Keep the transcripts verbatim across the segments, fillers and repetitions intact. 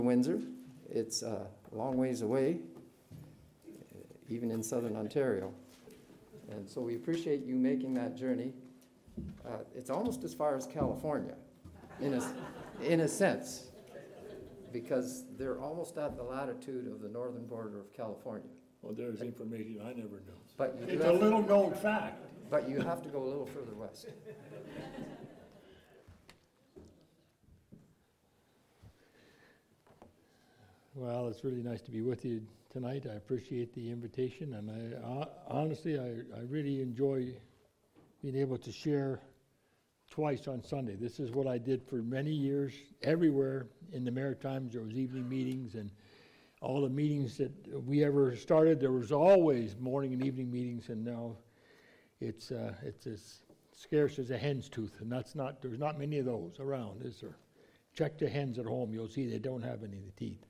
Windsor. It's uh, a long ways away, even in southern Ontario. And so we appreciate you making that journey. Uh, it's almost as far as California, in a, in a sense, because they're almost at the latitude of the northern border of California. Well, there's information I never knew. But you It's have a to- little known fact. But you have to go a little further west. Well, it's really nice to be with you tonight. I appreciate the invitation, and I uh, honestly, I, I really enjoy being able to share twice on Sunday. This is what I did for many years. Everywhere in the Maritimes, there was evening meetings, and all the meetings that we ever started, there was always morning and evening meetings, and now it's uh, it's as scarce as a hen's tooth, and that's not. There's not many of those around, is there? Check the hens at home; you'll see they don't have any of the teeth.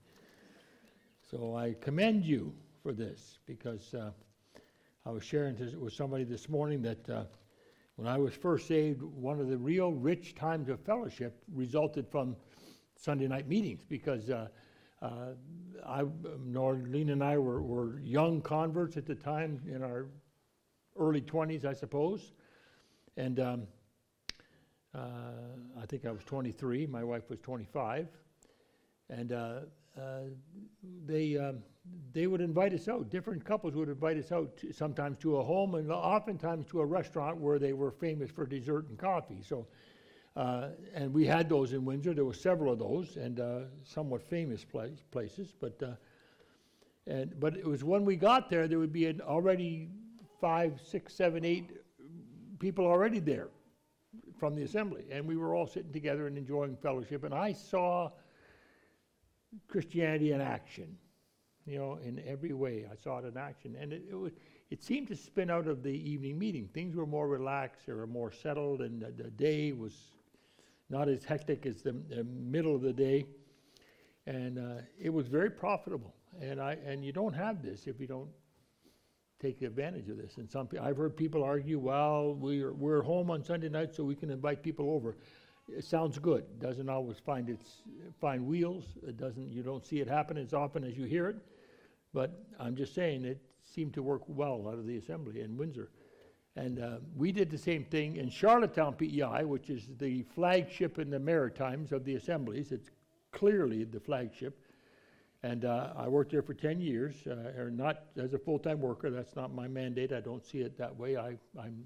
So I commend you for this, because uh, I was sharing this with somebody this morning that uh, when I was first saved, one of the real rich times of fellowship resulted from Sunday night meetings, because uh, uh, I, Norlene and I were, were young converts at the time, in our early twenties, I suppose, and um, uh, I think I was twenty-three, my wife was twenty-five, and uh, Uh, they um, they would invite us out. Different couples would invite us out, to, sometimes to a home, and oftentimes to a restaurant where they were famous for dessert and coffee. So, uh, and we had those in Windsor. There were several of those, and uh, somewhat famous place, places. But uh, and but it was when we got there, there would be an already five, six, seven, eight people already there from the assembly, and we were all sitting together and enjoying fellowship. And I saw Christianity in action, you know, in every way. I saw it in action, and it, it was. It seemed to spin out of the evening meeting. Things were more relaxed, they were more settled, and the, the day was not as hectic as the, the middle of the day, and uh, it was very profitable. And I and you don't have this if you don't take advantage of this. And some pe- I've heard people argue, well, we're we're home on Sunday night, so we can invite people over. It sounds good. Doesn't always find its find wheels. It doesn't. You don't see it happen as often as you hear it. But I'm just saying it seemed to work well out of the assembly in Windsor, and uh, we did the same thing in Charlottetown P E I, which is the flagship in the Maritimes of the assemblies. It's clearly the flagship, and uh, I worked there for ten years, uh, or not as a full-time worker. That's not my mandate. I don't see it that way. I, I'm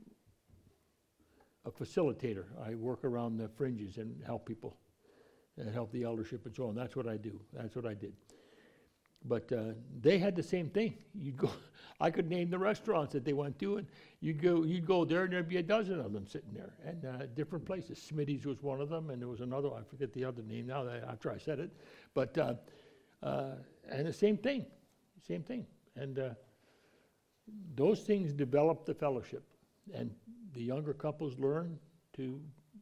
a facilitator. I work around the fringes and help people, and help the eldership and so on. That's what I do. That's what I did. But uh, they had the same thing. You'd go. I could name the restaurants that they went to, and you'd go. You'd go there, and there'd be a dozen of them sitting there, and uh, different places. Smitty's was one of them, and there was another. I forget the other name now. That after I said it, but uh, uh, and the same thing, same thing, and uh, those things develop the fellowship, and the younger couples learn to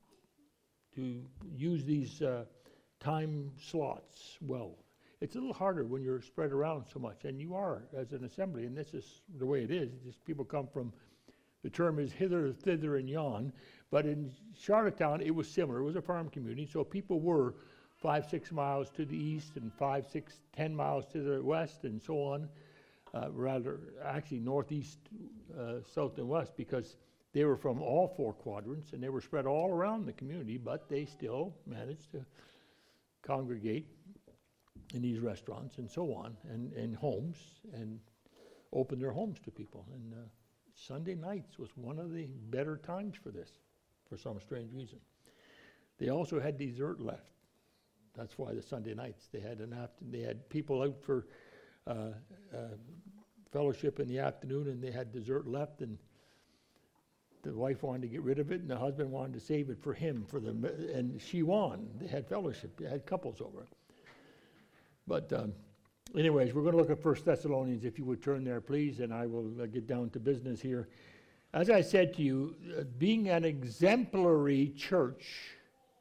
to use these uh, time slots well. It's a little harder when you're spread around so much, and you are as an assembly, and this is the way it is. Just people come from, the term is hither, thither, and yon, but in Charlottetown it was similar. It was a farm community, so people were five, six miles to the east and five, six, ten miles to the west, and so on. Uh, rather, actually northeast, uh, south, and west, because they were from all four quadrants, and they were spread all around the community, but they still managed to congregate in these restaurants and so on, and, and homes, and open their homes to people. And uh, Sunday nights was one of the better times for this, for some strange reason. They also had dessert left. That's why the Sunday nights, they had an after, they had people out for uh, uh, fellowship in the afternoon, and they had dessert left, and the wife wanted to get rid of it, and the husband wanted to save it for him, for them, and she won. They had fellowship. They had couples over. But um, anyways, we're going to look at First Thessalonians, if you would turn there, please, and I will uh, get down to business here. As I said to you, uh, being an exemplary church,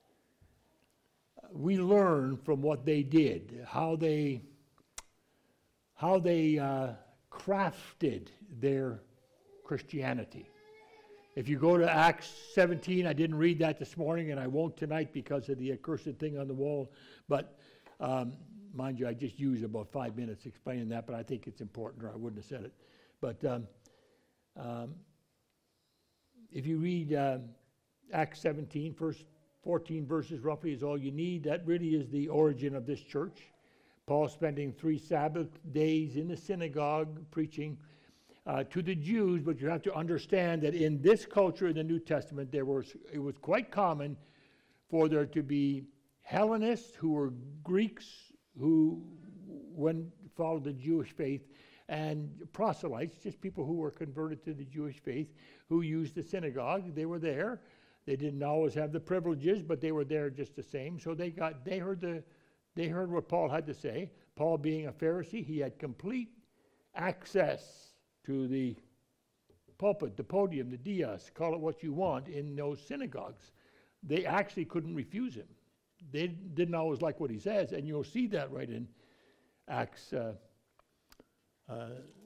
uh, we learn from what they did, how they, how they uh, crafted their Christianity. If you go to Acts seventeen, I didn't read that this morning, and I won't tonight because of the accursed thing on the wall, but Um, mind you, I just used about five minutes explaining that, but I think it's important, or I wouldn't have said it. But um, um, if you read uh, Acts seventeen, first fourteen verses roughly is all you need. That really is the origin of this church. Paul spending three Sabbath days in the synagogue preaching uh, to the Jews, but you have to understand that in this culture in the New Testament, there was it was quite common for there to be Hellenists who were Greeks who when followed the Jewish faith, and proselytes, just people who were converted to the Jewish faith, who used the synagogue. They were there. They didn't always have the privileges, but they were there just the same. So they got they heard the they heard what Paul had to say. Paul being a Pharisee, he had complete access to the pulpit, the podium, the dais, call it what you want, in those synagogues. They actually couldn't refuse him. They didn't always like what he says, and you'll see that right in Acts uh, uh,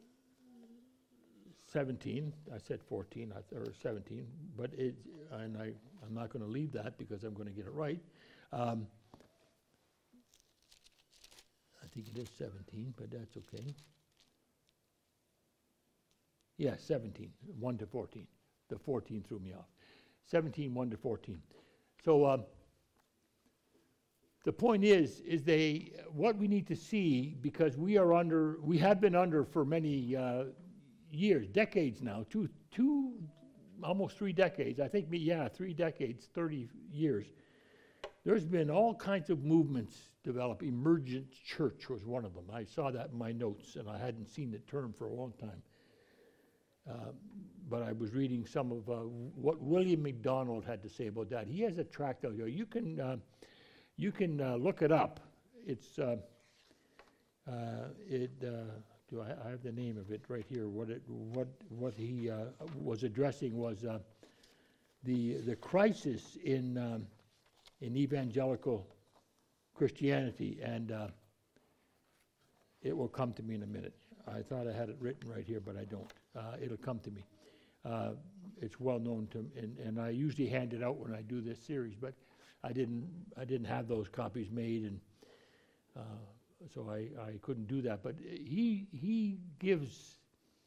seventeen. I said fourteen, or seventeen, but it, and I, I'm not going to leave that because I'm going to get it right. Um, I think it is seventeen, but that's okay. Yeah, seventeen, one to fourteen. The fourteen threw me off. seventeen, one to fourteen. So um, the point is, is they what we need to see, because we are under, we have been under for many uh, years, decades now, two, two, almost three decades. I think, yeah, three decades, thirty years. There's been all kinds of movements develop. Emergent church was one of them. I saw that in my notes, and I hadn't seen the term for a long time. Uh, but I was reading some of uh, what William MacDonald had to say about that. He has a tract out here. You can uh, you can uh, look it up. It's uh, uh, it. Uh, do I, I have the name of it right here? What it what what he uh, was addressing was uh, the the crisis in um, in evangelical Christianity, and uh, it will come to me in a minute. I thought I had it written right here, but I don't. Uh, it'll come to me. Uh, it's well known to, and, and I usually hand it out when I do this series, but I didn't. I didn't have those copies made, and uh, so I, I couldn't do that. But he he gives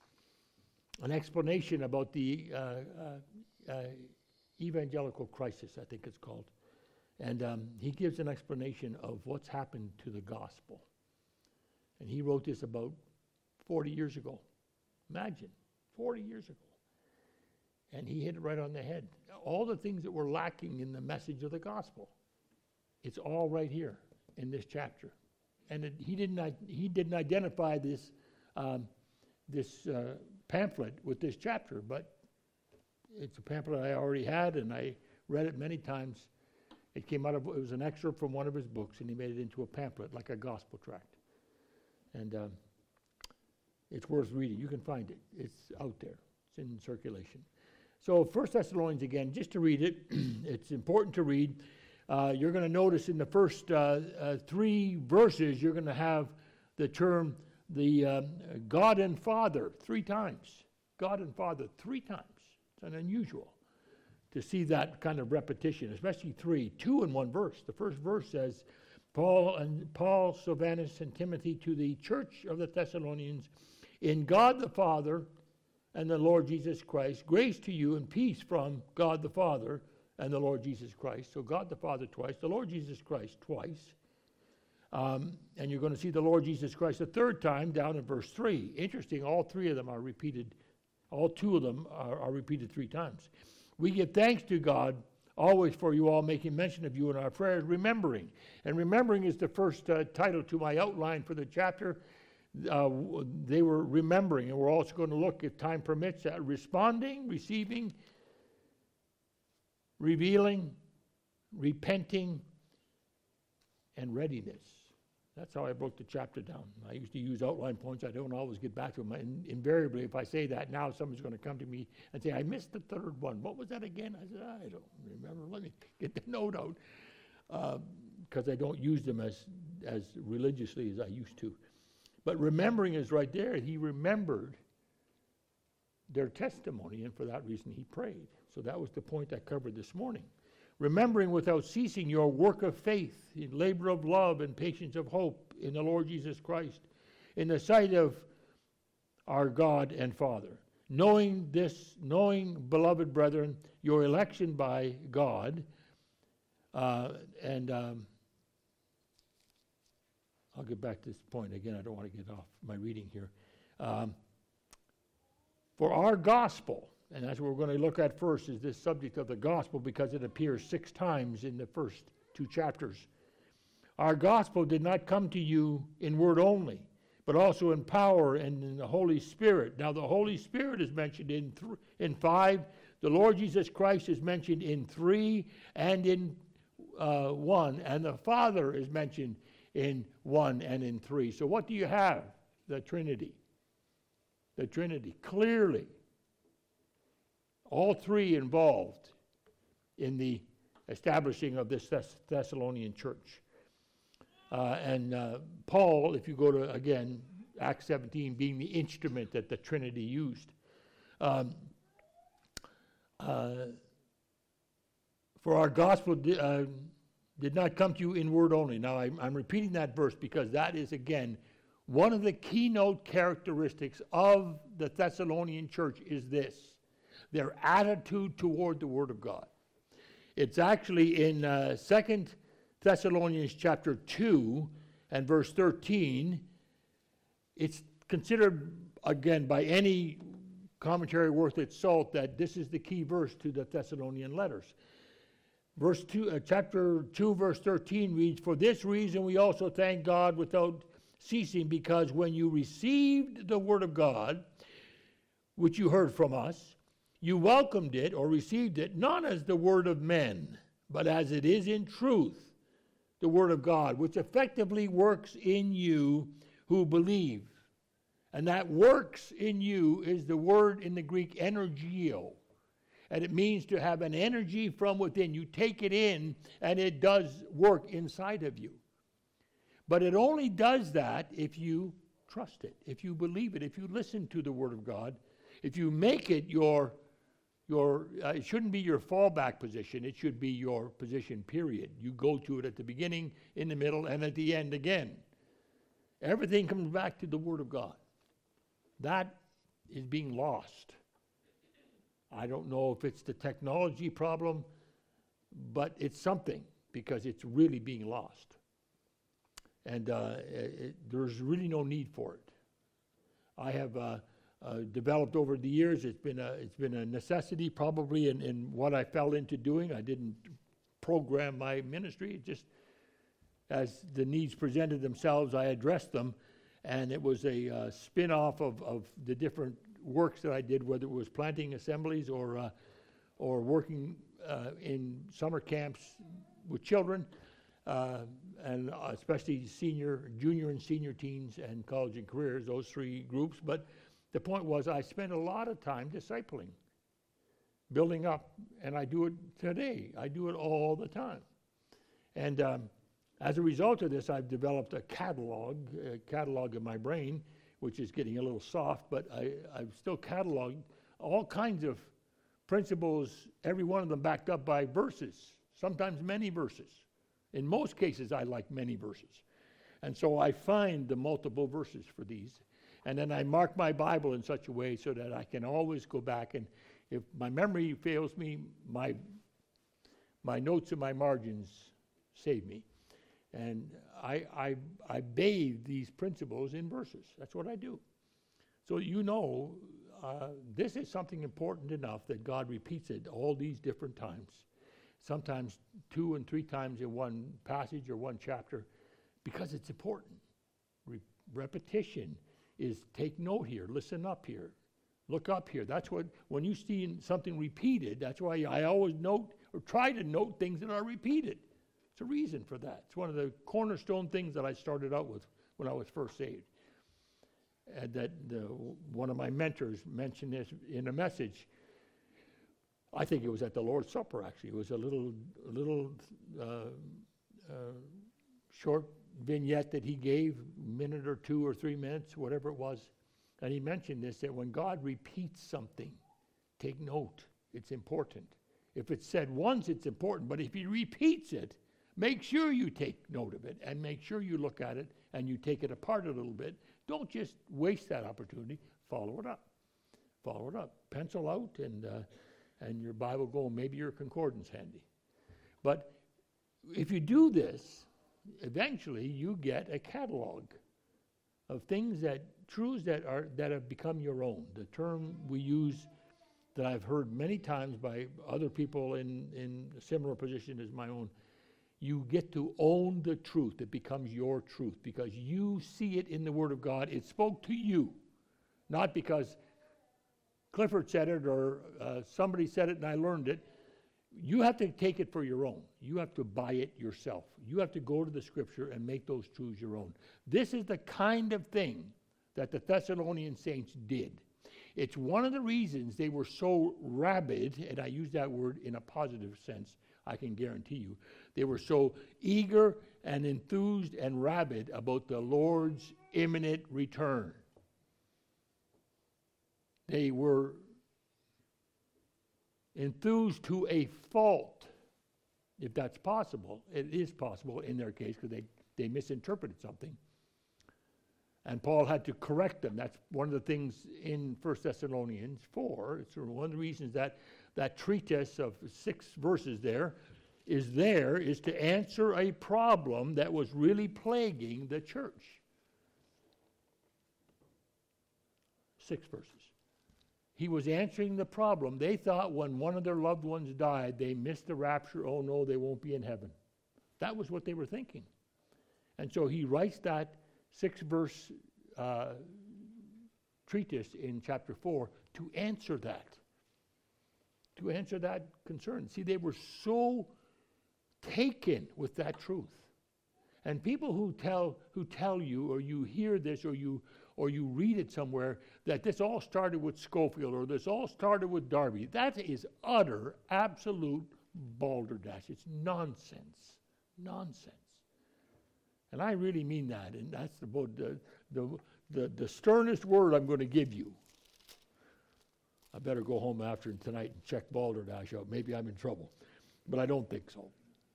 an explanation about the uh, uh, uh, evangelical crisis, I think it's called, and um, he gives an explanation of what's happened to the gospel. And he wrote this about forty years ago. Imagine, forty years ago. And he hit it right on the head. All the things that were lacking in the message of the gospel, it's all right here in this chapter. And it, he didn't he didn't identify this um, this uh, pamphlet with this chapter, but it's a pamphlet I already had, and I read it many times. It came out of it was an excerpt from one of his books, and he made it into a pamphlet, like a gospel tract. And um, it's worth reading. You can find it. It's out there. It's in circulation. So First Thessalonians, again, just to read it, it's important to read. Uh, you're going to notice in the first uh, uh, three verses, you're going to have the term, the um, God and Father, three times. God and Father, three times. It's unusual to see that kind of repetition, especially three, two in one verse. The first verse says, Paul and Paul, Silvanus, and Timothy to the church of the Thessalonians, in God the Father and the Lord Jesus Christ, grace to you and peace from God the Father and the Lord Jesus Christ. So God the Father twice, the Lord Jesus Christ twice. Um, and you're going to see the Lord Jesus Christ a third time down in verse three. Interesting, all three of them are repeated. All two of them are, are repeated three times. We give thanks to God always for you all, making mention of you in our prayers, remembering. And remembering is the first uh, title to my outline for the chapter. Uh, they were remembering, and we're also going to look, if time permits, at responding, receiving, revealing, repenting, and readiness. That's how I broke the chapter down. I used to use outline points. I don't always get back to them. And invariably, if I say that now, someone's going to come to me and say, I missed the third one. What was that again? I said, I don't remember. Let me get the note out. Because uh, I don't use them as, as religiously as I used to. But remembering is right there. He remembered their testimony, and for that reason he prayed. So that was the point I covered this morning. remembering without ceasing your work of faith, in labor of love and patience of hope in the Lord Jesus Christ, in the sight of our God and Father. Knowing this, knowing, beloved brethren, your election by God, uh, and um, I'll get back to this point again. I don't want to get off my reading here. Um, for our gospel, and that's what we're going to look at first, is this subject of the gospel, because it appears six times in the first two chapters. Our gospel did not come to you in word only, but also in power and in the Holy Spirit. Now the Holy Spirit is mentioned in th- in five. The Lord Jesus Christ is mentioned in three and in uh, one. And the Father is mentioned in one and in three. So what do you have? The Trinity. The Trinity, clearly. All three involved in the establishing of this Thess- Thessalonian church. Uh, and uh, Paul, if you go to, again, Acts seventeen, being the instrument that the Trinity used. Um, uh, for our gospel di- uh, did not come to you in word only. Now, I'm, I'm repeating that verse because that is, again, one of the keynote characteristics of the Thessalonian church is this: their attitude toward the Word of God. It's actually in uh, Second Thessalonians chapter two and verse thirteen. It's considered, again, by any commentary worth its salt, that this is the key verse to the Thessalonian letters. Verse two, uh, chapter two, verse thirteen reads, "For this reason we also thank God without ceasing, because when you received the word of God, which you heard from us, you welcomed it," or received it, "not as the word of men, but as it is in truth, the word of God, which effectively works in you who believe." And that works in you is the word in the Greek energio. And it means to have an energy from within. You take it in, and it does work inside of you. But it only does that if you trust it, if you believe it, if you listen to the word of God, if you make it your Your, uh, it shouldn't be your fallback position. It should be your position, period. You go to it at the beginning, in the middle, and at the end again. Everything comes back to the Word of God. That is being lost. I don't know if it's the technology problem, but it's something, because it's really being lost. And uh, it, there's really no need for it. I have... Uh, Uh, developed over the years. It's been a it's been a necessity, probably, in, in what I fell into doing. I didn't program my ministry. It just, as the needs presented themselves, I addressed them, and it was a uh, spin-off of, of the different works that I did, whether it was planting assemblies or uh, or working uh, in summer camps with children, uh, and especially senior, junior, and senior teens and college and careers. Those three groups, but. The point was, I spent a lot of time discipling, building up, and I do it today. I do it all the time. And um, as a result of this, I've developed a catalog, a catalog in my brain, which is getting a little soft, but I, I've still cataloged all kinds of principles, every one of them backed up by verses, sometimes many verses. In most cases, I like many verses. And so I find the multiple verses for these. And then I mark my Bible in such a way so that I can always go back, and if my memory fails me, my my notes and my margins save me. And I, I, I bathe these principles in verses. That's what I do. So you know, uh, this is something important enough that God repeats it all these different times, sometimes two and three times in one passage or one chapter, because it's important. Re- repetition is take note here, listen up here, look up here. That's what, when you see something repeated, that's why I always note or try to note things that are repeated. It's a reason for that. It's one of the cornerstone things that I started out with when I was first saved. And that the, one of my mentors mentioned this in a message. I think it was at the Lord's Supper, actually. It was a little, a little uh, uh, short vignette that he gave, a minute or two or three minutes, whatever it was. And he mentioned this, that when God repeats something, take note. It's important. If it's said once, it's important, but if he repeats it, make sure you take note of it and make sure you look at it and you take it apart a little bit. Don't just waste that opportunity. Follow it up. Follow it up. Pencil out and uh, and your Bible go, maybe your concordance handy. But if you do this, eventually you get a catalog of things that, truths that are that have become your own. The term we use that I've heard many times by other people in, in a similar position as my own, you get to own the truth. It becomes your truth because you see it in the Word of God. It spoke to you, not because Clifford said it or uh, somebody said it and I learned it. You have to take it for your own. You have to buy it yourself. You have to go to the Scripture and make those truths your own. This is the kind of thing that the Thessalonian saints did. It's one of the reasons they were so rabid, and I use that word in a positive sense, I can guarantee you. They were so eager and enthused and rabid about the Lord's imminent return. They were enthused to a fault, if that's possible. It is possible in their case because they, they misinterpreted something. And Paul had to correct them. That's one of the things in First Thessalonians four. It's one of the reasons that that treatise of six verses there is there is to answer a problem that was really plaguing the church. Six verses. He was answering the problem. They thought when one of their loved ones died, they missed the rapture. Oh no, they won't be in heaven. That was what they were thinking. And so he writes that six-verse uh, treatise in chapter four to answer that. To answer that concern. See, they were so taken with that truth. And people who tell who tell you, or you hear this, or you or you read it somewhere, that this all started with Scofield, or this all started with Darby, that is utter, absolute balderdash. It's nonsense. Nonsense. And I really mean that, and that's about the, the, the, the sternest word I'm going to give you. I better go home after tonight and check balderdash out. Maybe I'm in trouble, but I don't think so.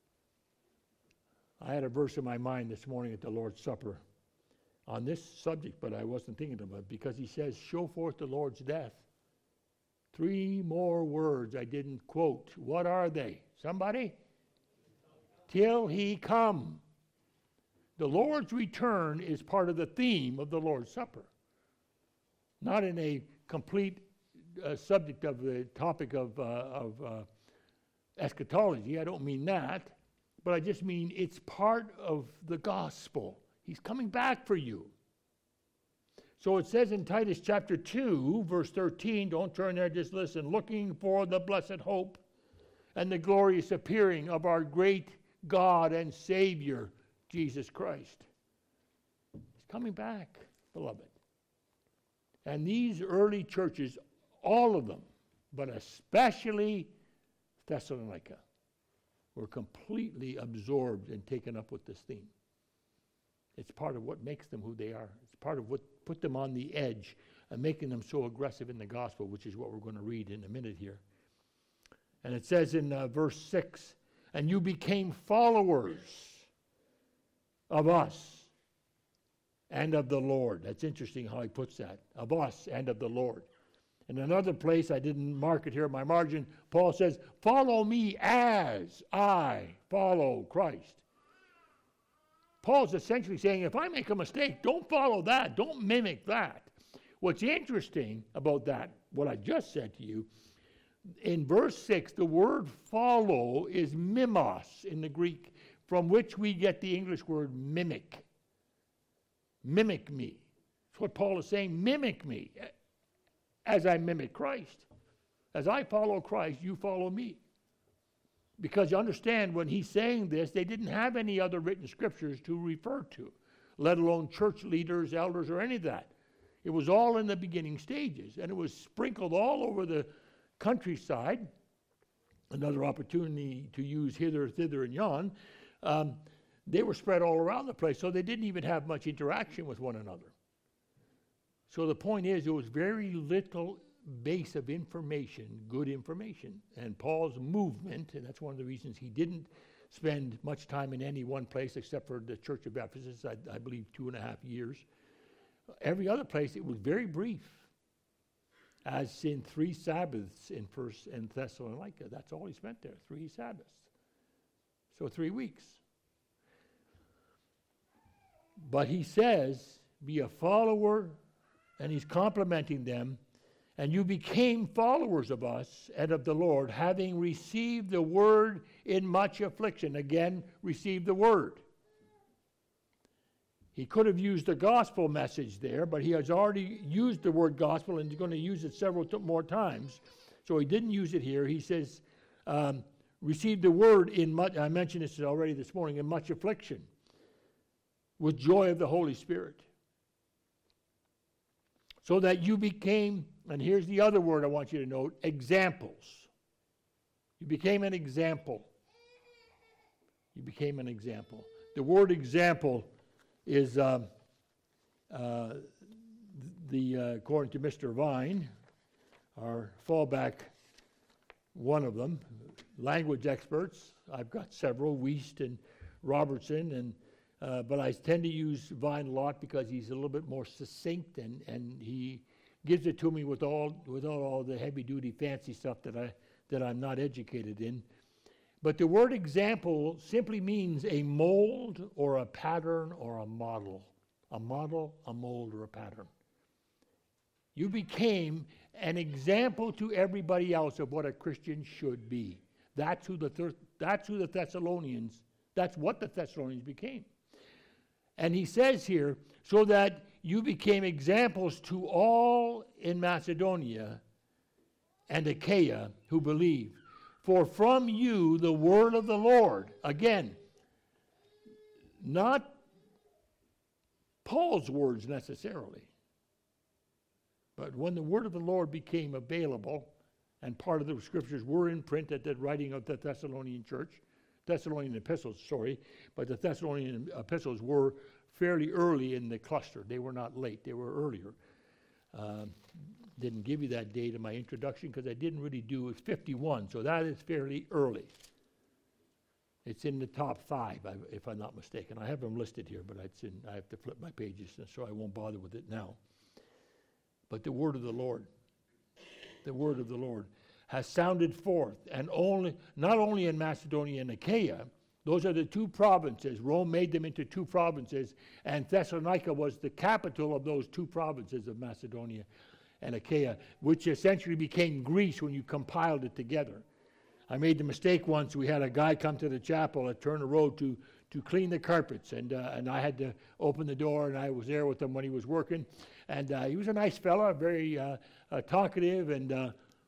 I had a verse in my mind this morning at the Lord's Supper on this subject, but I wasn't thinking about it, because he says, show forth the Lord's death. Three more words I didn't quote. What are they? Somebody? Till he come. The Lord's return is part of the theme of the Lord's Supper. Not in a complete uh, subject of the topic of, uh, of uh, eschatology. I don't mean that. But I just mean it's part of the gospel. He's coming back for you. So it says in Titus chapter two, verse thirteen, don't turn there, just listen. Looking for the blessed hope and the glorious appearing of our great God and Savior, Jesus Christ. He's coming back, beloved. And these early churches, all of them, but especially Thessalonica, were completely absorbed and taken up with this theme. It's part of what makes them who they are. It's part of what put them on the edge and making them so aggressive in the gospel, which is what we're going to read in a minute here. And it says in uh, verse six, and you became followers of us and of the Lord. That's interesting how he puts that. Of us and of the Lord. In another place, I didn't mark it here in my margin, Paul says, follow me as I follow Christ. Paul's essentially saying, if I make a mistake, don't follow that. Don't mimic that. What's interesting about that, what I just said to you, in verse six, the word follow is mimos in the Greek, from which we get the English word mimic. Mimic me. That's what Paul is saying. Mimic me as I mimic Christ. As I follow Christ, you follow me. Because you understand, when he's saying this, they didn't have any other written scriptures to refer to, let alone church leaders, elders, or any of that. It was all in the beginning stages, and it was sprinkled all over the countryside. Another opportunity to use hither, thither, and yon. Um, they were spread all around the place, so they didn't even have much interaction with one another. So the point is, there was very little base of information, good information. And Paul's movement, and that's one of the reasons he didn't spend much time in any one place except for the Church of Ephesus, I, I believe two and a half years. Every other place, it was very brief, as in three Sabbaths in First and Thessalonica. That's all he spent there, three Sabbaths. So three weeks. But he says, be a follower, and he's complimenting them, and you became followers of us and of the Lord, having received the word in much affliction. Again, received the word. He could have used the gospel message there, but he has already used the word gospel, and he's going to use it several t- more times. So he didn't use it here. He says, um, received the word in much, I mentioned this already this morning, in much affliction, with joy of the Holy Spirit. So that you became, and here's the other word I want you to note, examples. You became an example. You became an example. The word example is um, uh, the, uh, according to Mister Vine, our fallback, one of them, language experts. I've got several, Wiest and Robertson, and uh, but I tend to use Vine a lot because he's a little bit more succinct, and, and he gives it to me with all without all the heavy-duty fancy stuff that I that I'm not educated in. But the word example simply means a mold or a pattern or a model. A model, a mold, or a pattern. You became an example to everybody else of what a Christian should be. That's who the thir- that's who the Thessalonians, that's what the Thessalonians became. And he says here, so that you became examples to all in Macedonia and Achaia who believe. For from you the word of the Lord, again, not Paul's words necessarily, but when the word of the Lord became available, and part of the scriptures were in print at the writing of the Thessalonian church, Thessalonian epistles, sorry, but the Thessalonian epistles were fairly early in the cluster. They were not late, they were earlier. Um, didn't give you that date in my introduction because I didn't really do, it's fifty-one, so that is fairly early. It's in the top five, if I'm not mistaken. I have them listed here, but it's in, I have to flip my pages, so I won't bother with it now. But the word of the Lord, the word of the Lord has sounded forth, and only not only in Macedonia and Achaia, those are the two provinces. Rome made them into two provinces, and Thessalonica was the capital of those two provinces of Macedonia and Achaia, which essentially became Greece when you compiled it together. I made the mistake once. We had a guy come to the chapel at Turner Road to, to clean the carpets, and uh, and I had to open the door, and I was there with him when he was working. And uh, he was a nice fella, very uh, uh, talkative, and uh,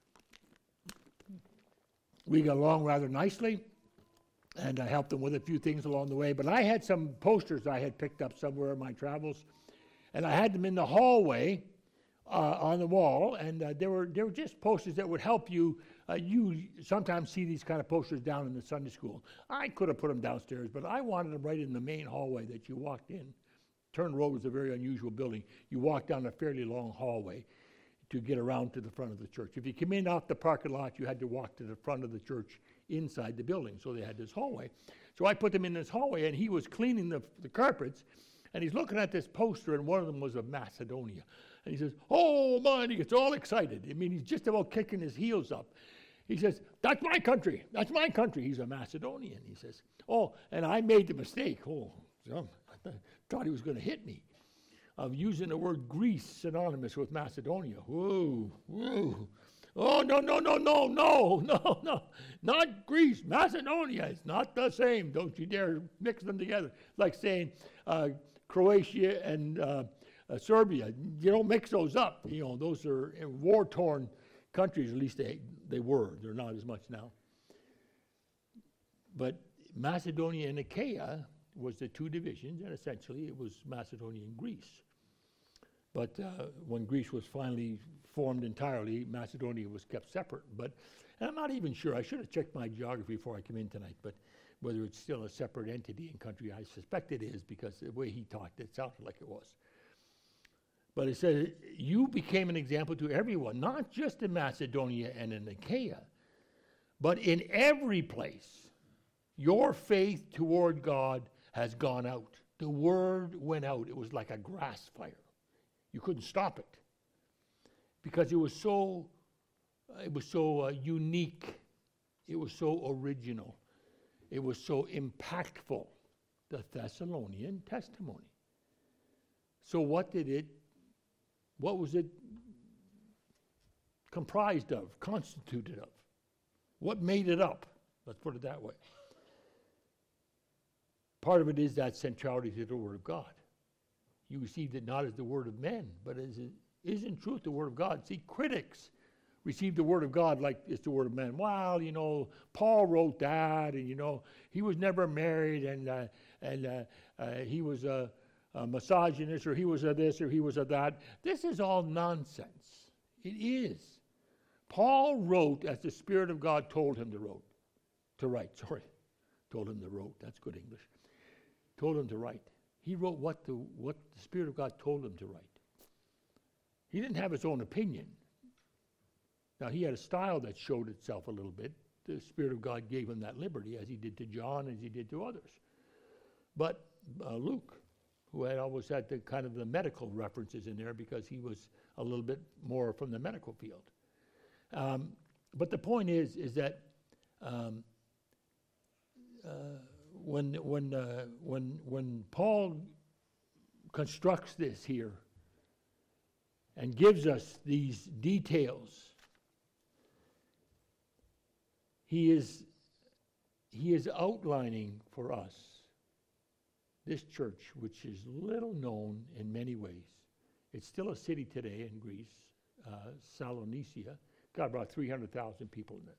we got along rather nicely. And I helped him with a few things along the way. But I had some posters I had picked up somewhere in my travels, and I had them in the hallway uh, on the wall, and uh, they were they were just posters that would help you. Uh, you sometimes see these kind of posters down in the Sunday school. I could have put them downstairs, but I wanted them right in the main hallway that you walked in. Turner Road was a very unusual building. You walked down a fairly long hallway to get around to the front of the church. If you came in off the parking lot, you had to walk to the front of the church inside the building. So they had this hallway. So I put them in this hallway, and he was cleaning the, the carpets, and he's looking at this poster, and one of them was of Macedonia. And he says, oh, man, he gets all excited. I mean, he's just about kicking his heels up. He says, that's my country. That's my country. He's a Macedonian. He says, oh, and I made the mistake. Oh, I th- thought he was going to hit me. Of using the word Greece synonymous with Macedonia. Whoa, whoa. Oh, no, no, no, no, no, no, no. Not Greece, Macedonia. It's not the same. Don't you dare mix them together. Like saying uh, Croatia and uh, uh, Serbia. You don't mix those up. You know, those are war-torn countries, at least they, they were. They're not as much now. But Macedonia and Achaia was the two divisions, and essentially it was Macedonia and Greece. But uh, when Greece was finally formed entirely, Macedonia was kept separate. But and I'm not even sure. I should have checked my geography before I came in tonight, but whether it's still a separate entity and country, I suspect it is because the way he talked, it sounded like it was. But it says, you became an example to everyone, not just in Macedonia and in Achaia, but in every place. Your faith toward God has gone out. The word went out. It was like a grass fire. You couldn't stop it because it was so, it was so uh, unique. It was so original. It was so impactful. The Thessalonian testimony. So what did it, what was it comprised of, constituted of? What made it up? Let's put it that way. Part of it is that centrality to the Word of God. You received it not as the word of men, but as it is in truth the Word of God. See, critics receive the Word of God like it's the Word of men. Well, you know, Paul wrote that, and, you know, he was never married, and uh, and uh, uh, he was a, a misogynist, or he was a this, or he was a that. This is all nonsense. It is. Paul wrote as the Spirit of God told him to wrote, to write. Sorry, told him to wrote. That's good English. Told him to write. He wrote what the what the Spirit of God told him to write. He didn't have his own opinion. Now, he had a style that showed itself a little bit. The Spirit of God gave him that liberty, as he did to John, as he did to others. But uh, Luke, who had always had the kind of the medical references in there because he was a little bit more from the medical field. Um, but the point is, is that um, uh, when when uh, when when Paul constructs this here and gives us these details, he is he is outlining for us this church, which is little known in many ways. It's still a city today in Greece, uh, Salonika. Got about three hundred thousand people in it.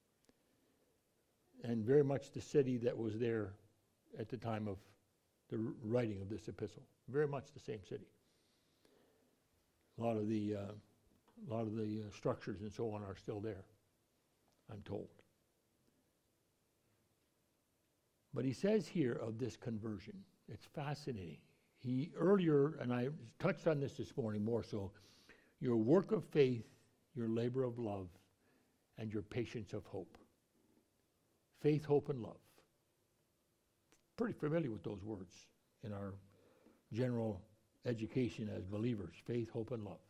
And very much the city that was there at the time of the r- writing of this epistle. Very much the same city. A lot of the, uh, a lot of the uh, structures and so on are still there, I'm told. But he says here of this conversion, it's fascinating. He earlier, and I touched on this this morning more so, your work of faith, your labor of love, and your patience of hope. Faith, hope, and love. Pretty familiar with those words in our general education as believers. Faith, hope, and love.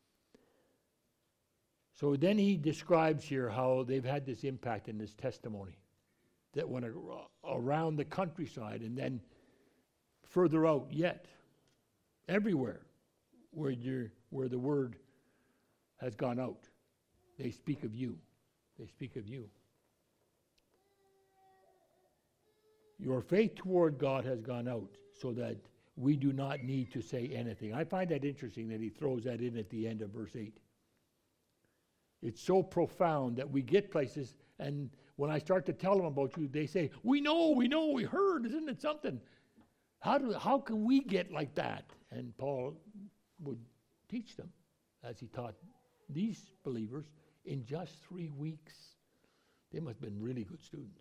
So then he describes here how they've had this impact in this testimony that went around the countryside and then further out yet, everywhere where you're, where the word has gone out. They speak of you. They speak of you. Your faith toward God has gone out so that we do not need to say anything. I find that interesting that he throws that in at the end of verse eight. It's so profound that we get places, and when I start to tell them about you, they say, we know, we know, we heard, isn't it something? How do how can we get like that? And Paul would teach them, as he taught these believers, in just three weeks. They must have been really good students.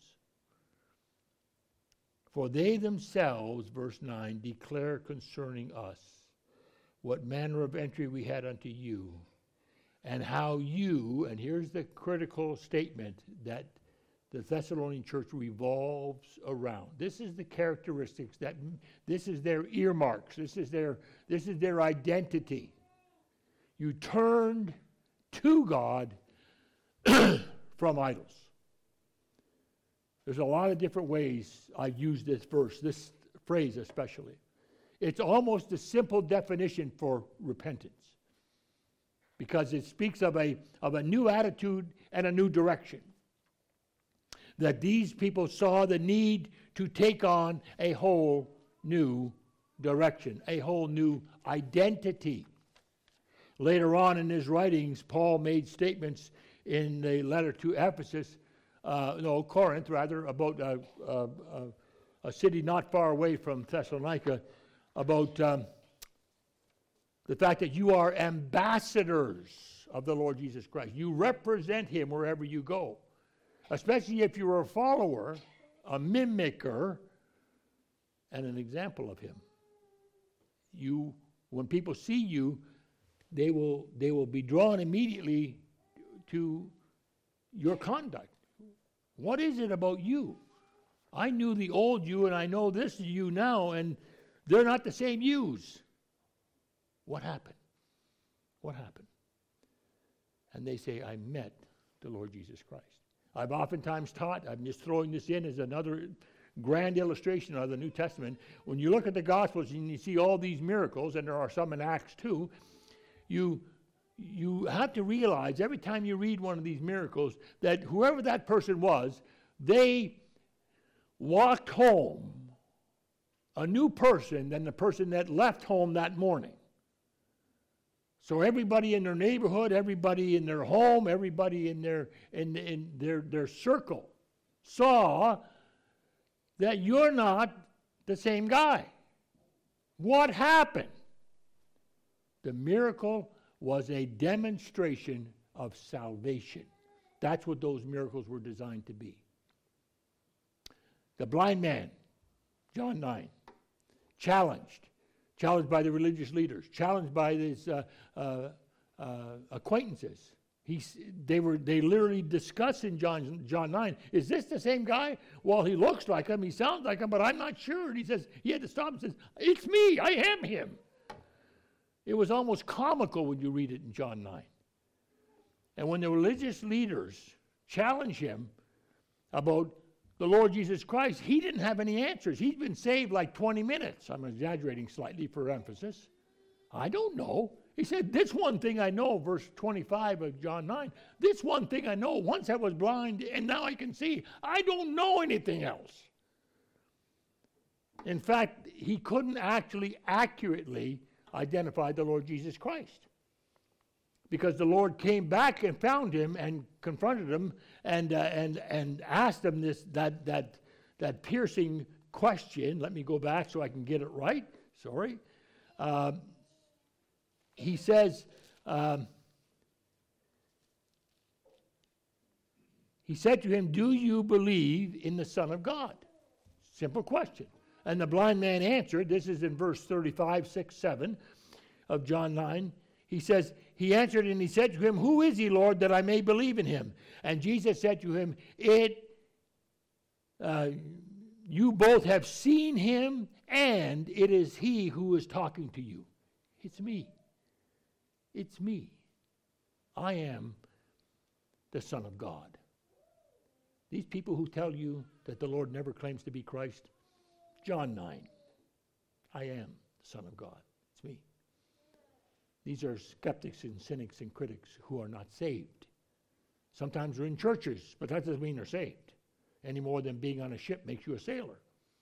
For they themselves, verse nine, declare concerning us what manner of entry we had unto you, and how you, and here's the critical statement that the Thessalonian church revolves around. This is the characteristics that, this is their earmarks, this is their, this is their identity. You turned to God from idols. There's a lot of different ways I use this verse, this phrase especially. It's almost a simple definition for repentance because it speaks of a, of a new attitude and a new direction. That these people saw the need to take on a whole new direction, a whole new identity. Later on in his writings, Paul made statements in the letter to Ephesus, uh, no, Corinth rather, about uh, uh, uh, a city not far away from Thessalonica, about um, the fact that you are ambassadors of the Lord Jesus Christ. You represent him wherever you go, especially if you're a follower, a mimicker, and an example of him. You When people see you, they will they will be drawn immediately to your conduct. What is it about you? I knew the old you and I know this you now, and they're not the same yous. What happened? What happened? And they say, I met the Lord Jesus Christ. I've oftentimes taught, I'm just throwing this in as another grand illustration of the New Testament. When you look at the Gospels and you see all these miracles, and there are some in Acts too, you, you have to realize every time you read one of these miracles that whoever that person was, they walked home a new person than the person that left home that morning. So everybody in their neighborhood, everybody in their home, everybody in their in, in their, their circle saw that you're not the same guy. What happened? The miracle was a demonstration of salvation. That's what those miracles were designed to be. The blind man, John nine, challenged. Challenged by the religious leaders, challenged by his uh, uh, uh, acquaintances. He's, they were they literally discussed in John, John nine, is this the same guy? Well, he looks like him, he sounds like him, but I'm not sure. And he says, he had to stop and says, it's me, I am him. It was almost comical when you read it in John nine. And when the religious leaders challenged him about the Lord Jesus Christ, he didn't have any answers. He's been saved like twenty minutes. I'm exaggerating slightly for emphasis. I don't know. He said, this one thing I know, verse twenty-five of John nine, this one thing I know, once I was blind and now I can see. I don't know anything else. In fact, he couldn't actually accurately identify the Lord Jesus Christ, because the Lord came back and found him and confronted him and uh, and and asked him this that that that piercing question. Let me go back so I can get it right. Sorry. Um, he says. Um, he said to him, "Do you believe in the Son of God?" Simple question. And the blind man answered. This is in verse thirty-five, six, seven of John nine. He says, he answered and he said to him, who is he, Lord, that I may believe in him? And Jesus said to him, it, uh, you both have seen him, and it is he who is talking to you. It's me. It's me. I am the Son of God. These people who tell you that the Lord never claims to be Christ, John nine, I am the Son of God. It's me. These are skeptics and cynics and critics who are not saved. Sometimes they're in churches, but that doesn't mean they're saved, any more than being on a ship makes you a sailor.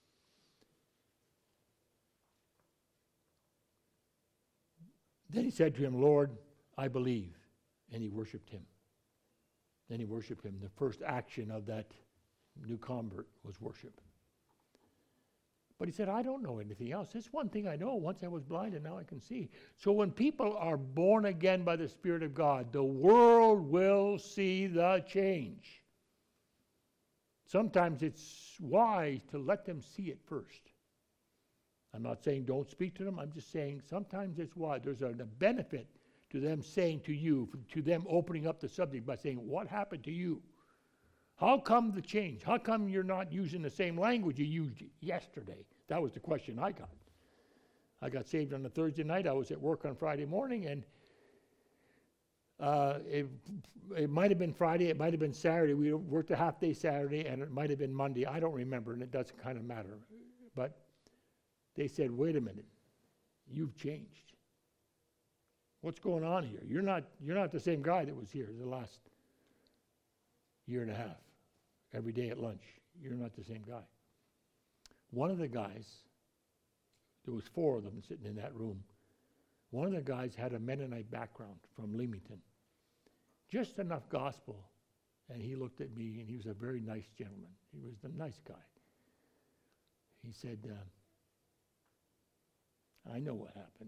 Then he said to him, Lord, I believe. And he worshiped him. Then he worshiped him. The first action of that new convert was worship. But he said, I don't know anything else. This one thing I know. Once I was blind and now I can see. So when people are born again by the Spirit of God, the world will see the change. Sometimes it's wise to let them see it first. I'm not saying don't speak to them. I'm just saying sometimes it's wise. There's a, a benefit to them saying to you, to them opening up the subject by saying, what happened to you? How come the change? How come you're not using the same language you used yesterday? That was the question I got. I got saved on a Thursday night. I was at work on Friday morning, and uh, it, it might have been Friday. It might have been Saturday. We worked a half day Saturday, and it might have been Monday. I don't remember, and it doesn't kind of matter. But they said, wait a minute. You've changed. What's going on here? You're not, you're not the same guy that was here the last year and a half. Every day at lunch. You're not the same guy. One of the guys, there was four of them sitting in that room. One of the guys had a Mennonite background from Leamington. Just enough gospel. And he looked at me, and he was a very nice gentleman. He was a nice guy. He said, uh, I know what happened.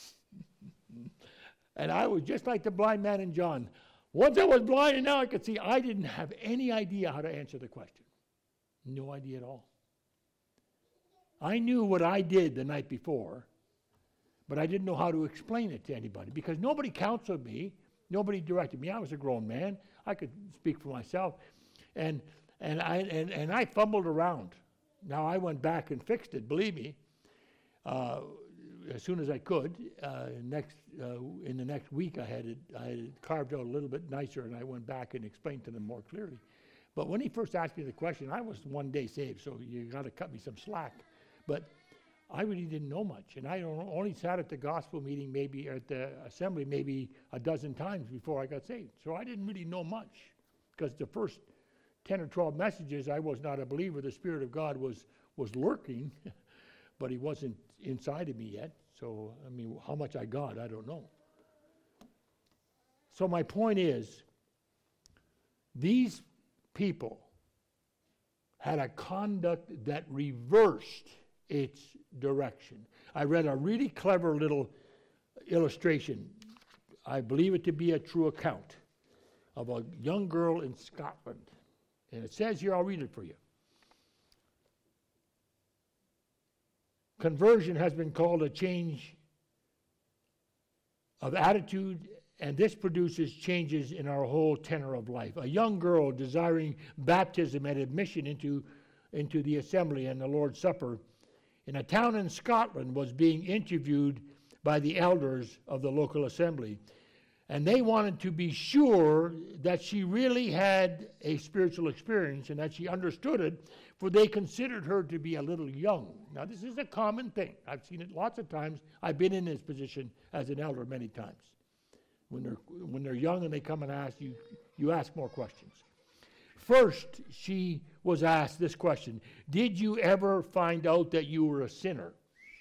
And I was just like the blind man in John. Once I was blind and now I could see, I didn't have any idea how to answer the question. No idea at all. I knew what I did the night before, but I didn't know how to explain it to anybody because nobody counseled me, nobody directed me. I was a grown man. I could speak for myself. And and I and, and I fumbled around. Now I went back and fixed it, believe me, uh, as soon as I could. Uh, next uh, in the next week I had it I had it carved out a little bit nicer, and I went back and explained to them more clearly. But when he first asked me the question, I was one day saved, so you got to cut me some slack. But I really didn't know much, and I only sat at the gospel meeting maybe, or at the assembly maybe a dozen times before I got saved. So I didn't really know much, because the first ten or twelve messages, I was not a believer. The Spirit of God was was lurking, but he wasn't inside of me yet. So, I mean, how much I got, I don't know. So my point is, these people had a conduct that reversed its direction. I read a really clever little illustration. I believe it to be a true account of a young girl in Scotland. And it says here, I'll read it for you. Conversion has been called a change of attitude, and this produces changes in our whole tenor of life. A young girl desiring baptism and admission into, into the assembly and the Lord's Supper in a town in Scotland was being interviewed by the elders of the local assembly. And they wanted to be sure that she really had a spiritual experience and that she understood it, for they considered her to be a little young. Now, this is a common thing. I've seen it lots of times. I've been in this position as an elder many times. When they're, when they're young and they come and ask you, you ask more questions. First, she was asked this question: did you ever find out that you were a sinner?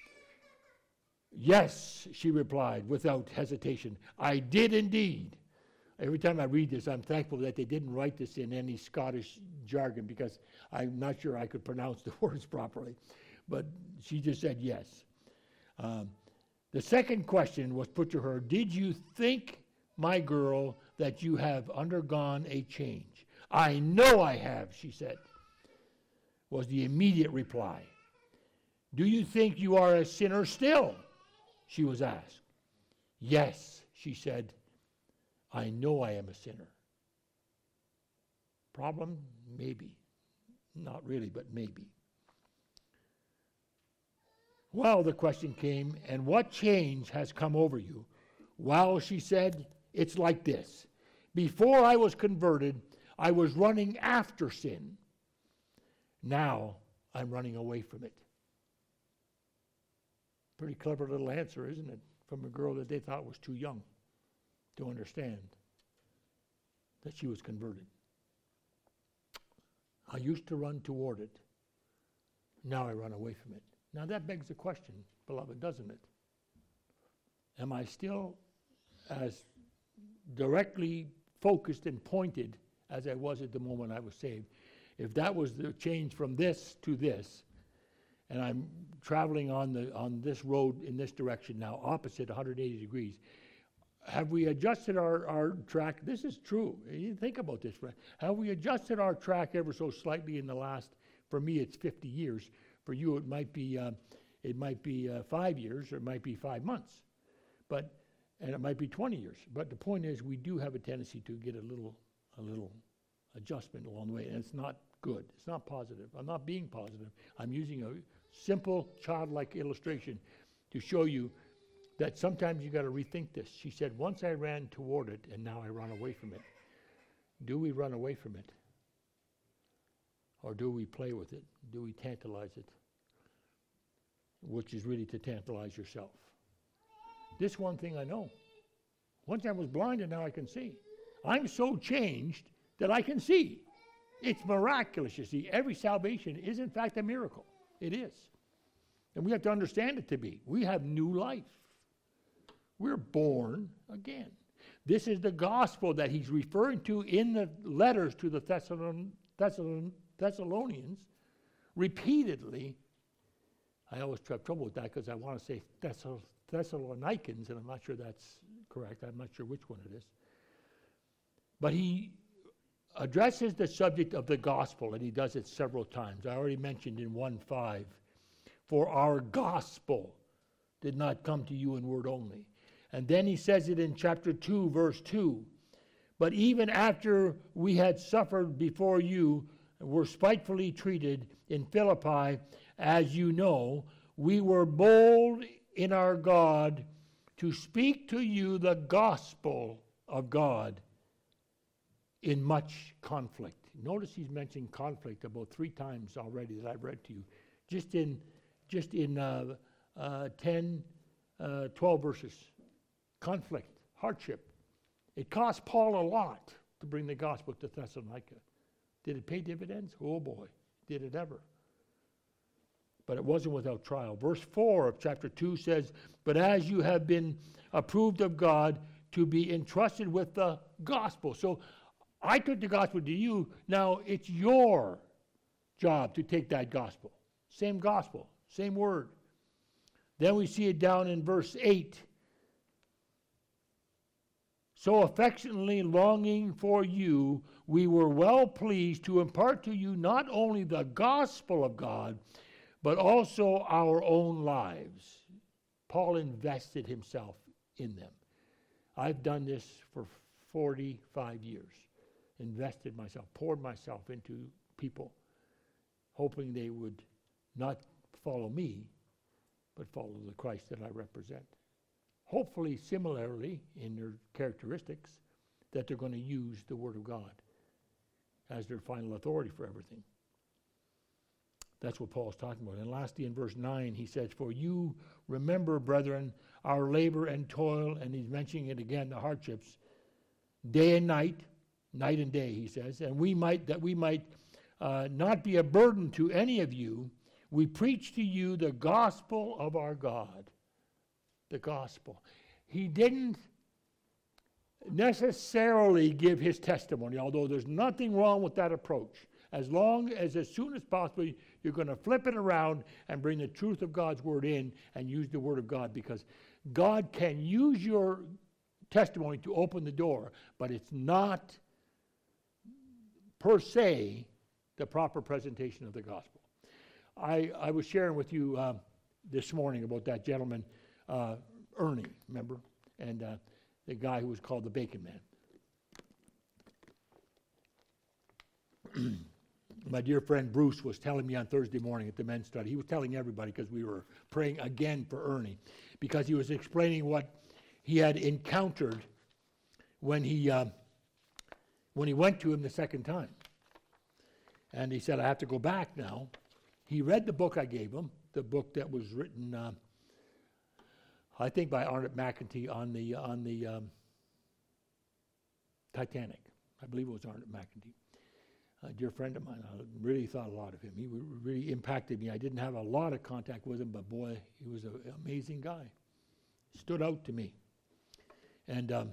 Yes, she replied without hesitation. I did indeed. Every time I read this, I'm thankful that they didn't write this in any Scottish jargon, because I'm not sure I could pronounce the words properly. But she just said yes. Um, the second question was put to her: did you think, my girl, that you have undergone a change? I know I have, she said, was the immediate reply. Do you think you are a sinner still? She was asked. Yes, she said, I know I am a sinner. Problem? Maybe. Not really, but maybe. Well, the question came, and what change has come over you? Well, she said, it's like this. Before I was converted, I was running after sin. Now I'm running away from it. Pretty clever little answer, isn't it? From a girl that they thought was too young to understand that she was converted. I used to run toward it. Now I run away from it. Now that begs the question, beloved, doesn't it? Am I still as directly focused and pointed as I was at the moment I was saved? If that was the change from this to this, and I'm traveling on the on this road in this direction now, opposite one hundred eighty degrees, have we adjusted our, our track? This is true. You think about this. Have we adjusted our track ever so slightly in the last, for me it's fifty years. For you it might be uh, it might be uh, five years, or it might be five months. But and it might be twenty years. But the point is, we do have a tendency to get a little a little adjustment along the way, and it's not good. It's not positive. I'm not being positive. I'm using a simple, childlike illustration to show you that sometimes you got to rethink this. She said, once I ran toward it, and now I run away from it. Do we run away from it? Or do we play with it? Do we tantalize it? Which is really to tantalize yourself. This one thing I know. Once I was blind and now I can see. I'm so changed that I can see. It's miraculous, you see. Every salvation is in fact a miracle. It is. And we have to understand it to be. We have new life. We're born again. This is the gospel that he's referring to in the letters to the Thessalon- Thessalon- Thessalonians repeatedly. I always have trouble with that because I want to say Thessal- Thessalonians, and I'm not sure that's correct. I'm not sure which one it is. But he addresses the subject of the gospel, and he does it several times. I already mentioned in one five, for our gospel did not come to you in word only. And then he says it in chapter two, verse two. But even after we had suffered before you, were spitefully treated in Philippi, as you know, we were bold in our God to speak to you the gospel of God in much conflict. Notice he's mentioned conflict about three times already that I've read to you. Just in just in uh, uh, ten, uh, twelve verses. Conflict, hardship. It cost Paul a lot to bring the gospel to Thessalonica. Did it pay dividends? Oh boy, did it ever. But it wasn't without trial. Verse four of chapter two says, but as you have been approved of God to be entrusted with the gospel. So I took the gospel to you. Now it's your job to take that gospel. Same gospel, same word. Then we see it down in verse eight. So affectionately longing for you, we were well pleased to impart to you not only the gospel of God, but also our own lives. Paul invested himself in them. I've done this for forty-five years. Invested myself, poured myself into people, hoping they would not follow me, but follow the Christ that I represent. Hopefully, similarly, in their characteristics, that they're going to use the Word of God as their final authority for everything. That's what Paul's talking about. And lastly, in verse nine, he says, for you remember, brethren, our labor and toil, and he's mentioning it again, the hardships, day and night, night and day, he says, and we might, that we might uh, not be a burden to any of you, we preach to you the gospel of our God. The gospel. He didn't necessarily give his testimony, although there's nothing wrong with that approach. As long as, as soon as possible, you're going to flip it around and bring the truth of God's word in and use the word of God, because God can use your testimony to open the door, but it's not per se the proper presentation of the gospel. I, I was sharing with you uh, this morning about that gentleman, uh, Ernie, remember? And uh, the guy who was called the Bacon Man. My dear friend Bruce was telling me on Thursday morning at the men's study, he was telling everybody because we were praying again for Ernie, because he was explaining what he had encountered when he uh, when he went to him the second time. And he said, I have to go back now. He read the book I gave him, the book that was written, uh, I think by Arnott McEntee on the on the um, Titanic. I believe it was Arnott McEntee. A dear friend of mine. I really thought a lot of him. He really impacted me. I didn't have a lot of contact with him, but boy, he was an amazing guy. Stood out to me. And um,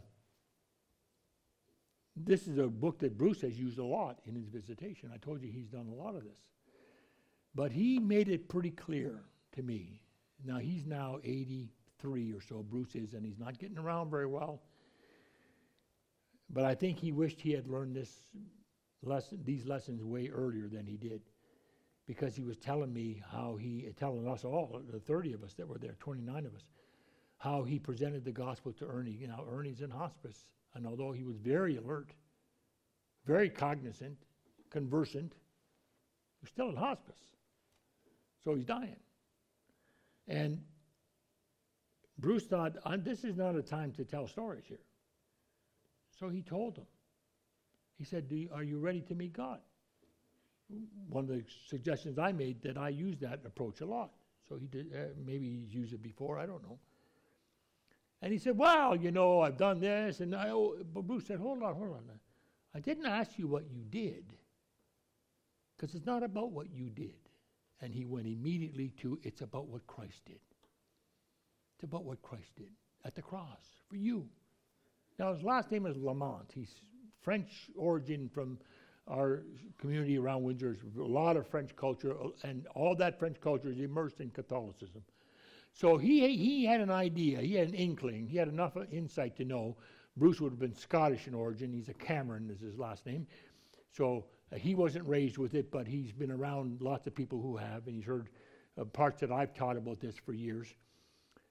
this is a book that Bruce has used a lot in his visitation. I told you he's done a lot of this. But he made it pretty clear to me. Now, he's now eighty-three or so, Bruce is, and he's not getting around very well. But I think he wished he had learned this lesson, these lessons way earlier than he did, because he was telling me how he, telling us all, the thirty of us that were there, twenty-nine of us, how he presented the gospel to Ernie. You know, Ernie's in hospice, and although he was very alert, very cognizant, conversant, he was still in hospice. So he's dying. And Bruce thought, this is not a time to tell stories here. So he told them. He said, Do you, are you ready to meet God? One of the suggestions I made, that I use that approach a lot. So he did, uh, maybe he's used it before, I don't know. And he said, well, you know, I've done this. And I, oh, but Bruce said, hold on, hold on. I didn't ask you what you did, because it's not about what you did. And he went immediately to, it's about what Christ did. It's about what Christ did at the cross for you. Now, his last name is Lamont. He's French origin from our community around Windsor. There's a lot of French culture, and all that French culture is immersed in Catholicism. So he he had an idea, he had an inkling, he had enough insight to know Bruce would have been Scottish in origin. He's a Cameron is his last name. So uh, he wasn't raised with it, but he's been around lots of people who have, and he's heard uh, parts that I've taught about this for years.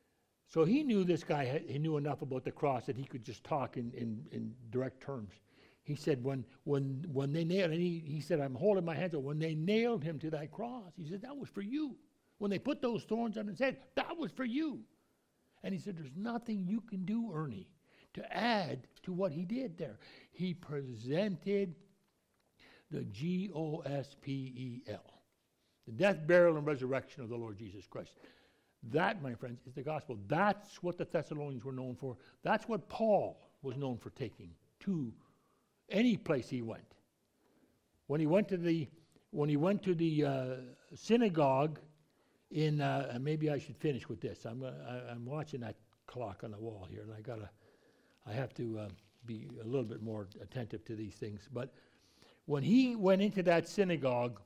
So he knew this guy, had, he knew enough about the cross that he could just talk in, in, in direct terms. He said, when when when they nailed, and he, he said, I'm holding my hands up, when they nailed him to that cross, he said, that was for you. When they put those thorns on his head, that was for you. And he said, there's nothing you can do, Ernie, to add to what he did there. He presented the G O S P E L, the death, burial, and resurrection of the Lord Jesus Christ. That, my friends, is the gospel. That's what the Thessalonians were known for. That's what Paul was known for taking to any place he went. When he went to the when he went to the uh, synagogue in, uh, and maybe I should finish with this. I'm uh, I, I'm watching that clock on the wall here, and I gotta, I have to uh, be a little bit more attentive to these things. But when he went into that synagogue,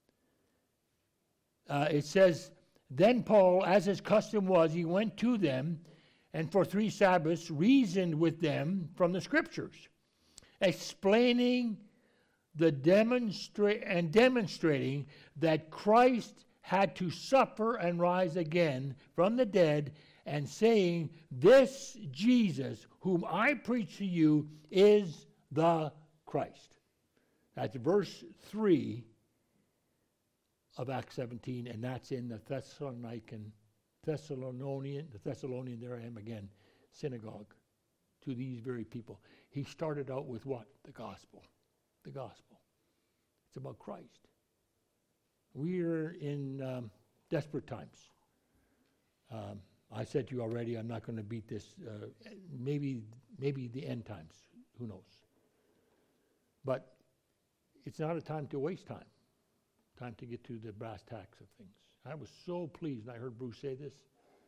uh, it says, then Paul, as his custom was, he went to them, and for three Sabbaths reasoned with them from the Scriptures, explaining the demonstrate and demonstrating that Christ had to suffer and rise again from the dead, and saying, this Jesus whom I preach to you is the Christ. That's verse three of Acts seventeen, and that's in the Thessalonican, Thessalonian, the Thessalonian, there I am again, synagogue, to these very people. He started out with what? The gospel. The gospel. It's about Christ. We're in um, desperate times. Um, I said to you already, I'm not going to beat this. Uh, maybe, maybe the end times. Who knows? But it's not a time to waste time. Time to get to the brass tacks of things. I was so pleased, and I heard Bruce say this.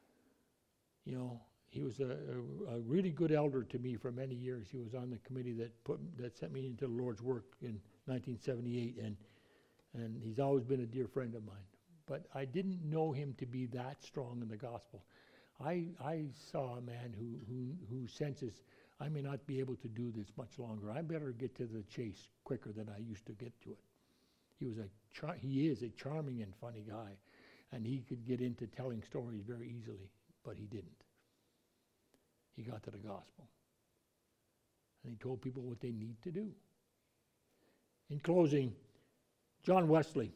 You know, he was a, a, a really good elder to me for many years. He was on the committee that put that sent me into the Lord's work in nineteen seventy-eight, and and he's always been a dear friend of mine. But I didn't know him to be that strong in the gospel. I I saw a man who who who senses, I may not be able to do this much longer. I better get to the chase quicker than I used to get to it. He was a char- he is a charming and funny guy, and he could get into telling stories very easily, but he didn't. He got to the gospel, and he told people what they need to do. In closing, John Wesley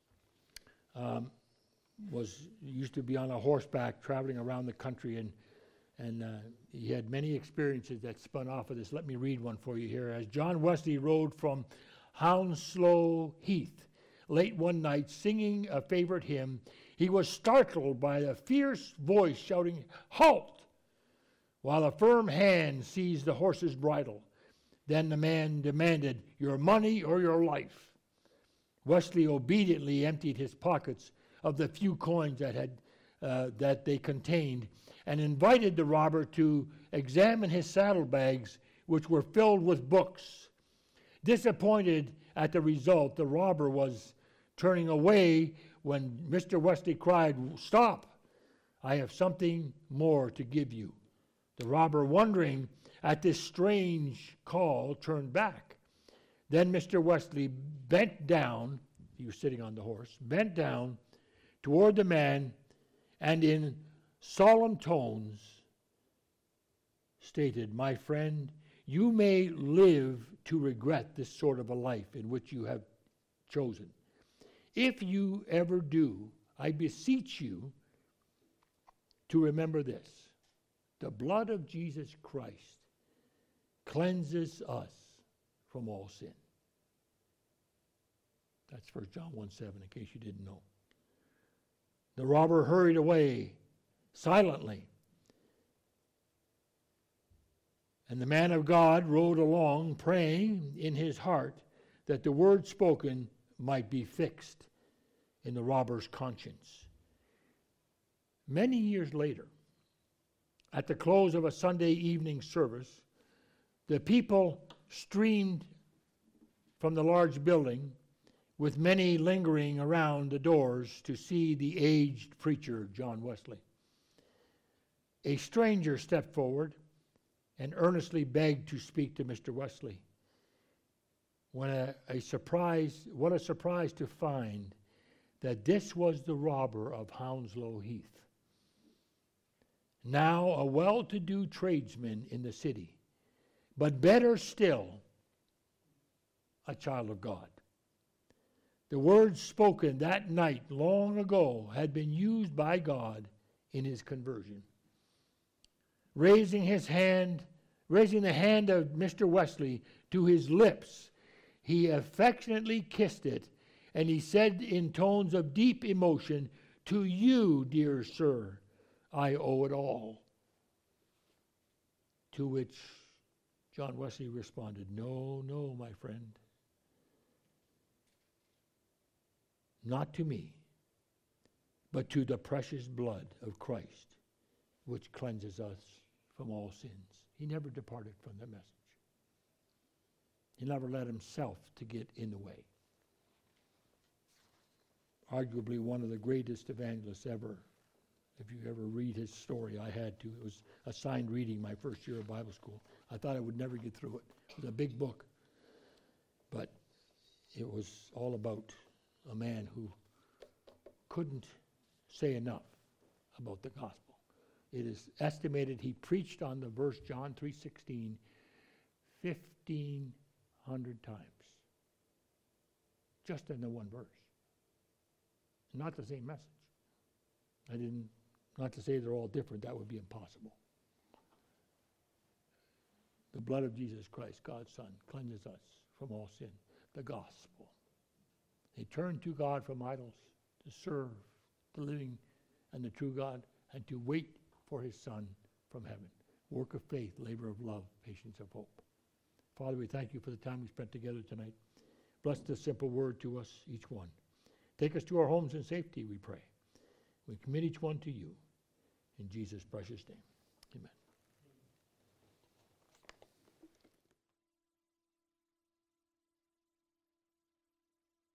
um, was used to be on a horseback traveling around the country, and and uh, he had many experiences that spun off of this. Let me read one for you here. As John Wesley rode from Hounslow Heath late one night singing a favorite hymn, he was startled by a fierce voice shouting, "Halt!" while a firm hand seized the horse's bridle. Then the man demanded, "Your money or your life?" Wesley obediently emptied his pockets of the few coins that had uh, that they contained, and invited the robber to examine his saddlebags, which were filled with books. Disappointed at the result, the robber was turning away when Mister Wesley cried, "Stop! I have something more to give you." The robber, wondering at this strange call, turned back. Then Mister Wesley bent down, he was sitting on the horse, bent down toward the man, and in solemn tones stated, "My friend, you may live to regret this sort of a life in which you have chosen. If you ever do, I beseech you to remember this. The blood of Jesus Christ cleanses us from all sin." That's First John one seven, in case you didn't know. The robber hurried away silently, and the man of God rode along, praying in his heart that the word spoken might be fixed in the robber's conscience. Many years later, at the close of a Sunday evening service, the people streamed from the large building, with many lingering around the doors to see the aged preacher, John Wesley. A stranger stepped forward and earnestly begged to speak to Mister Wesley. When a, a surprise, what a surprise to find that this was the robber of Hounslow Heath. now a well-to-do tradesman in the city, but better still, a child of God. The words spoken that night long ago had been used by God in his conversion. Raising his hand, raising the hand of Mister Wesley to his lips, he affectionately kissed it, and he said in tones of deep emotion, "To you, dear sir, I owe it all." To which John Wesley responded, "No, no, my friend. Not to me, but to the precious blood of Christ, which cleanses us from all sins." He never departed from the message. He never let himself to get in the way. Arguably one of the greatest evangelists ever. If you ever read his story, I had to. It was assigned reading my first year of Bible school. I thought I would never get through it. It was a big book. But it was all about a man who couldn't say enough about the gospel. It is estimated he preached on the verse John three sixteen fifteen hundred times. Just in the one verse. Not the same message. I didn't, not to say they're all different, that would be impossible. The blood of Jesus Christ, God's Son, cleanses us from all sin. The gospel. They turned to God from idols to serve the living and the true God and to wait for his Son from heaven. Work of faith, labor of love, patience of hope. Father, we thank you for the time we spent together tonight. Bless this simple word to us, each one. Take us to our homes in safety, we pray. We commit each one to you. In Jesus' precious name, amen.